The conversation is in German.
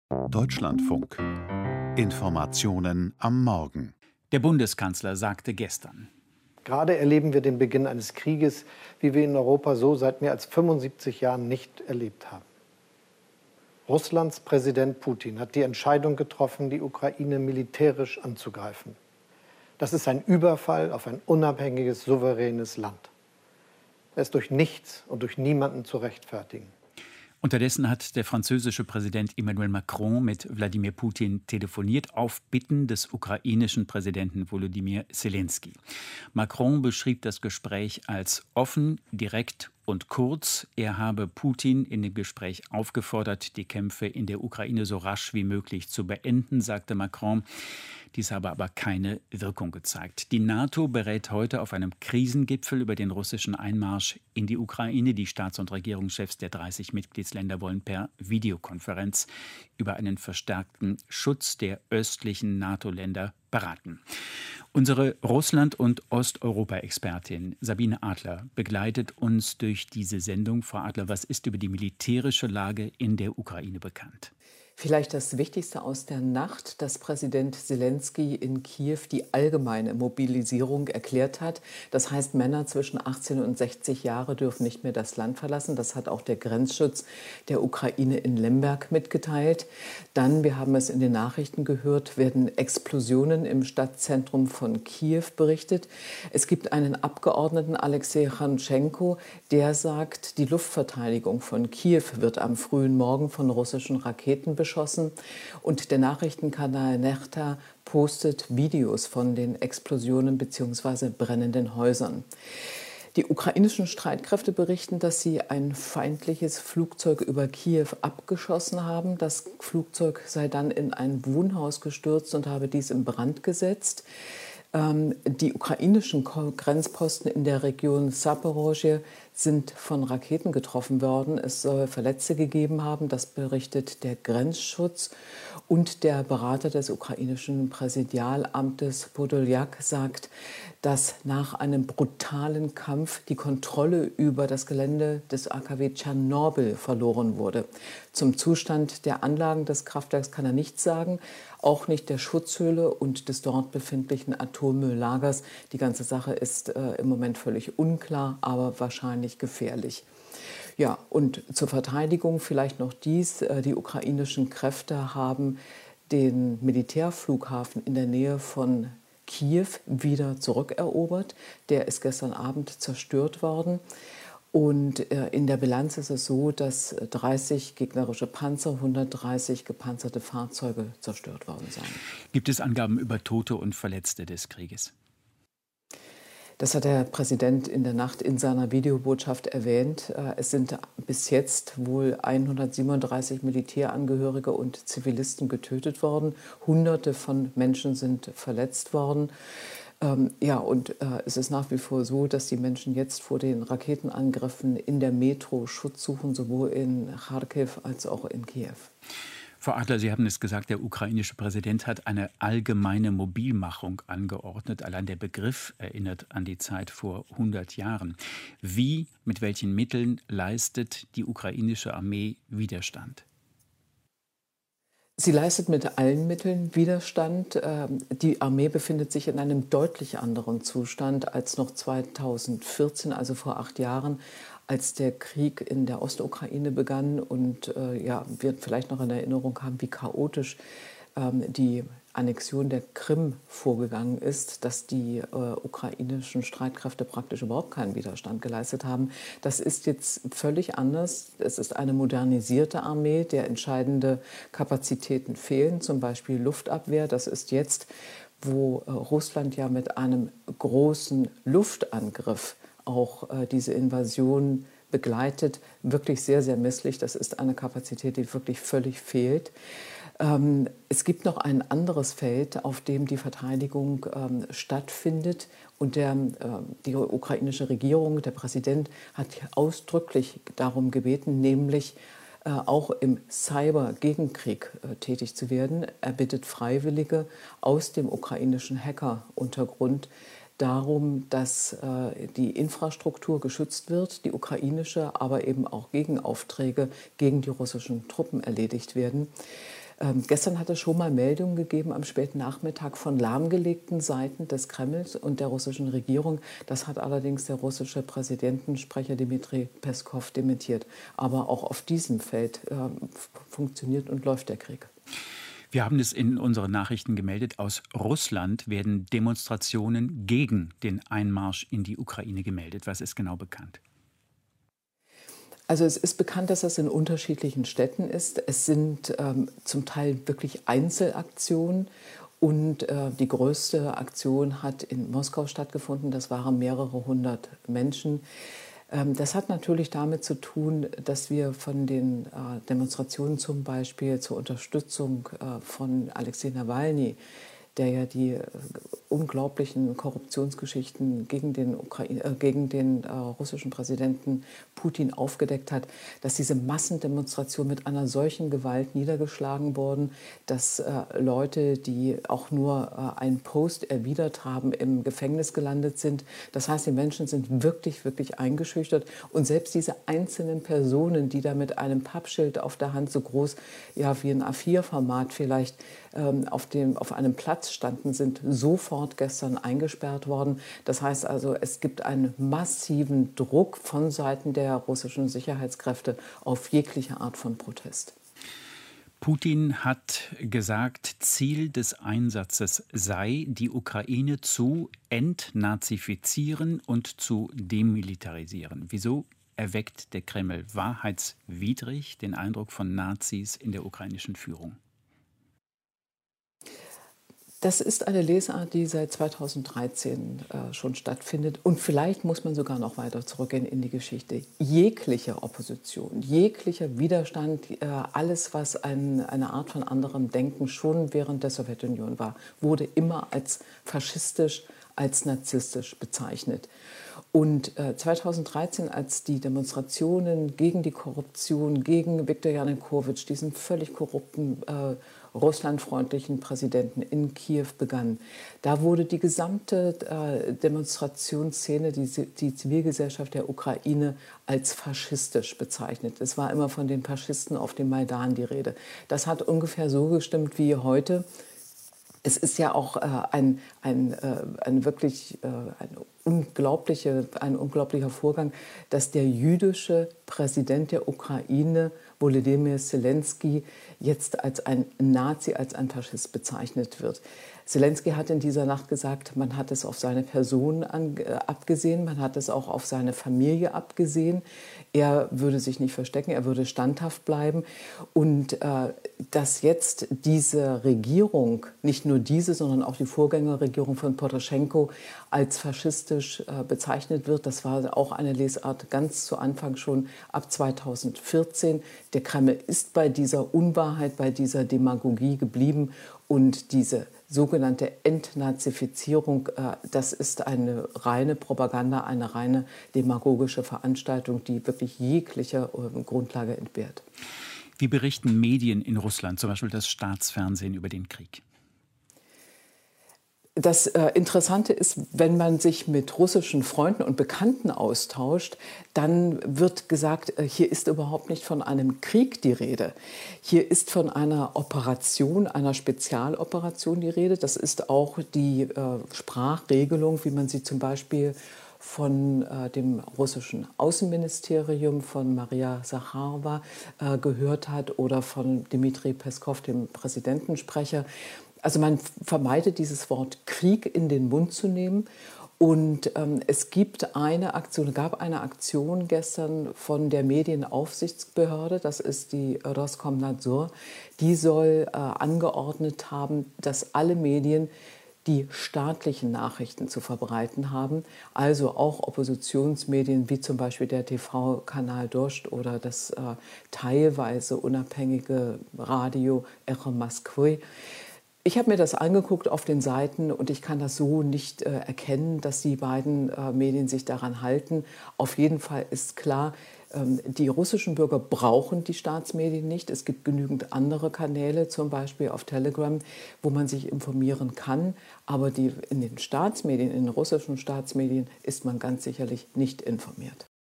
Deutschlandfunk. Informationen am Morgen. Der Bundeskanzler sagte gestern: Gerade erleben wir den Beginn eines Krieges, wie wir in Europa so seit mehr als 75 Jahren nicht erlebt haben. Russlands Präsident Putin hat die Entscheidung getroffen, die Ukraine militärisch anzugreifen. Das ist ein Überfall auf ein unabhängiges, souveränes Land. Er ist durch nichts und durch niemanden zu rechtfertigen. Unterdessen hat der französische Präsident Emmanuel Macron mit Wladimir Putin telefoniert, auf Bitten des ukrainischen Präsidenten Volodymyr Zelensky. Macron beschrieb das Gespräch als offen, direkt und kurz. Er habe Putin in dem Gespräch aufgefordert, die Kämpfe in der Ukraine so rasch wie möglich zu beenden, sagte Macron. Dies habe aber keine Wirkung gezeigt. Die NATO berät heute auf einem Krisengipfel über den russischen Einmarsch in die Ukraine. Die Staats- und Regierungschefs der 30 Mitgliedsländer wollen per Videokonferenz über einen verstärkten Schutz der östlichen NATO-Länder beraten. Unsere Russland- und Osteuropa-Expertin Sabine Adler begleitet uns durch diese Sendung. Frau Adler, was ist über die militärische Lage in der Ukraine bekannt? Vielleicht das Wichtigste aus der Nacht, dass Präsident Zelensky in Kiew die allgemeine Mobilisierung erklärt hat. Das heißt, Männer zwischen 18 und 60 Jahre dürfen nicht mehr das Land verlassen. Das hat auch der Grenzschutz der Ukraine in Lemberg mitgeteilt. Dann, wir haben es in den Nachrichten gehört, werden Explosionen im Stadtzentrum von Kiew berichtet. Es gibt einen Abgeordneten, Alexei Chantschenko, der sagt, die Luftverteidigung von Kiew wird am frühen Morgen von russischen Raketen beschossen. Und der Nachrichtenkanal Nechta postet Videos von den Explosionen bzw. brennenden Häusern. Die ukrainischen Streitkräfte berichten, dass sie ein feindliches Flugzeug über Kiew abgeschossen haben. Das Flugzeug sei dann in ein Wohnhaus gestürzt und habe dies in Brand gesetzt. Die ukrainischen Grenzposten in der Region Saporoschje sind von Raketen getroffen worden. Es soll Verletzte gegeben haben, das berichtet der Grenzschutz. Und der Berater des ukrainischen Präsidialamtes Podoljak sagt, dass nach einem brutalen Kampf die Kontrolle über das Gelände des AKW Tschernobyl verloren wurde. Zum Zustand der Anlagen des Kraftwerks kann er nichts sagen, auch nicht der Schutzhöhle und des dort befindlichen Atommülllagers. Die ganze Sache ist im Moment völlig unklar, aber wahrscheinlich gefährlich. Ja, und zur Verteidigung vielleicht noch dies. Die ukrainischen Kräfte haben den Militärflughafen in der Nähe von Kiew wieder zurückerobert. Der ist gestern Abend zerstört worden. Und in der Bilanz ist es so, dass 30 gegnerische Panzer, 130 gepanzerte Fahrzeuge zerstört worden seien. Gibt es Angaben über Tote und Verletzte des Krieges? Das hat der Präsident in der Nacht in seiner Videobotschaft erwähnt. Es sind bis jetzt wohl 137 Militärangehörige und Zivilisten getötet worden. Hunderte von Menschen sind verletzt worden. Es ist nach wie vor so, dass die Menschen jetzt vor den Raketenangriffen in der Metro Schutz suchen, sowohl in Kharkiv als auch in Kiew. Frau Adler, Sie haben es gesagt, der ukrainische Präsident hat eine allgemeine Mobilmachung angeordnet. Allein der Begriff erinnert an die Zeit vor 100 Jahren. Wie, mit welchen Mitteln leistet die ukrainische Armee Widerstand? Sie leistet mit allen Mitteln Widerstand. Die Armee befindet sich in einem deutlich anderen Zustand als noch 2014, also vor 8 Jahren, als der Krieg in der Ostukraine begann. Und wir vielleicht noch in Erinnerung haben, wie chaotisch die Annexion der Krim vorgegangen ist, dass die ukrainischen Streitkräfte praktisch überhaupt keinen Widerstand geleistet haben. Das ist jetzt völlig anders. Es ist eine modernisierte Armee, der entscheidende Kapazitäten fehlen, zum Beispiel Luftabwehr. Das ist jetzt, wo Russland ja mit einem großen Luftangriff auch diese Invasion begleitet, wirklich sehr, sehr misslich. Das ist eine Kapazität, die wirklich völlig fehlt. Es gibt noch ein anderes Feld, auf dem die Verteidigung stattfindet. Und die ukrainische Regierung, der Präsident, hat ausdrücklich darum gebeten, nämlich auch im Cyber-Gegenkrieg tätig zu werden. Er bittet Freiwillige aus dem ukrainischen Hacker-Untergrund darum, dass die Infrastruktur geschützt wird, die ukrainische, aber eben auch Gegenaufträge gegen die russischen Truppen erledigt werden. Gestern hat es schon mal Meldungen gegeben am späten Nachmittag von lahmgelegten Seiten des Kremls und der russischen Regierung. Das hat allerdings der russische Präsidentensprecher Dmitri Peskov dementiert. Aber auch auf diesem Feld funktioniert und läuft der Krieg. Wir haben es in unseren Nachrichten gemeldet. Aus Russland werden Demonstrationen gegen den Einmarsch in die Ukraine gemeldet. Was ist genau bekannt? Also es ist bekannt, dass das in unterschiedlichen Städten ist. Es sind zum Teil wirklich Einzelaktionen. Und die größte Aktion hat in Moskau stattgefunden. Das waren mehrere hundert Menschen. Das hat natürlich damit zu tun, dass wir von den Demonstrationen zum Beispiel zur Unterstützung von Alexei Nawalny, der ja die unglaublichen Korruptionsgeschichten gegen den russischen Präsidenten Putin aufgedeckt hat, dass diese Massendemonstrationen mit einer solchen Gewalt niedergeschlagen wurden, dass Leute, die auch nur einen Post erwidert haben, im Gefängnis gelandet sind. Das heißt, die Menschen sind wirklich, wirklich eingeschüchtert. Und selbst diese einzelnen Personen, die da mit einem Pappschild auf der Hand, so groß ja, wie ein A4-Format vielleicht, auf einem Platz standen, sind sofort gestern eingesperrt worden. Das heißt also, es gibt einen massiven Druck von Seiten der russischen Sicherheitskräfte auf jegliche Art von Protest. Putin hat gesagt, Ziel des Einsatzes sei, die Ukraine zu entnazifizieren und zu demilitarisieren. Wieso erweckt der Kreml wahrheitswidrig den Eindruck von Nazis in der ukrainischen Führung? Das ist eine Lesart, die seit 2013 schon stattfindet. Und vielleicht muss man sogar noch weiter zurückgehen in die Geschichte. Jegliche Opposition, jeglicher Widerstand, alles, was eine Art von anderem Denken schon während der Sowjetunion war, wurde immer als faschistisch, als narzisstisch bezeichnet. Und 2013, als die Demonstrationen gegen die Korruption, gegen Viktor Janukowitsch, diesen völlig korrupten russlandfreundlichen Präsidenten in Kiew begann, da wurde die gesamte Demonstrationsszene, die Zivilgesellschaft der Ukraine als faschistisch bezeichnet. Es war immer von den Faschisten auf dem Maidan die Rede. Das hat ungefähr so gestimmt wie heute. Es ist ja auch ein unglaublicher Vorgang, dass der jüdische Präsident der Ukraine, Volodymyr Zelensky, jetzt als ein Nazi, als ein Faschist bezeichnet wird. Zelensky hat in dieser Nacht gesagt, man hat es auf seine Person abgesehen, man hat es auch auf seine Familie abgesehen. Er würde sich nicht verstecken, er würde standhaft bleiben. Und dass jetzt diese Regierung, nicht nur diese, sondern auch die Vorgängerregierung von Poroschenko als faschistisch bezeichnet wird, das war auch eine Lesart ganz zu Anfang schon ab 2014. Der Kreml ist bei dieser Unwahrheit, bei dieser Demagogie geblieben und diese sogenannte Entnazifizierung, das ist eine reine Propaganda, eine reine demagogische Veranstaltung, die wirklich jeglicher Grundlage entbehrt. Wie berichten Medien in Russland, zum Beispiel das Staatsfernsehen, über den Krieg? Das Interessante ist, wenn man sich mit russischen Freunden und Bekannten austauscht, dann wird gesagt, hier ist überhaupt nicht von einem Krieg die Rede. Hier ist von einer Operation, einer Spezialoperation die Rede. Das ist auch die Sprachregelung, wie man sie zum Beispiel von dem russischen Außenministerium, von Maria Sacharowa gehört hat oder von Dmitri Peskov, dem Präsidentensprecher. Also man vermeidet dieses Wort Krieg in den Mund zu nehmen. Und es gab eine Aktion gestern von der Medienaufsichtsbehörde, das ist die Roskomnadzor, die soll angeordnet haben, dass alle Medien die staatlichen Nachrichten zu verbreiten haben, also auch Oppositionsmedien wie zum Beispiel der TV-Kanal Dost oder das teilweise unabhängige Radio Echo Moskwy. Ich habe mir das angeguckt auf den Seiten und ich kann das so nicht erkennen, dass die beiden Medien sich daran halten. Auf jeden Fall ist klar, die russischen Bürger brauchen die Staatsmedien nicht. Es gibt genügend andere Kanäle, zum Beispiel auf Telegram, wo man sich informieren kann. Aber in den Staatsmedien, in den russischen Staatsmedien ist man ganz sicherlich nicht informiert.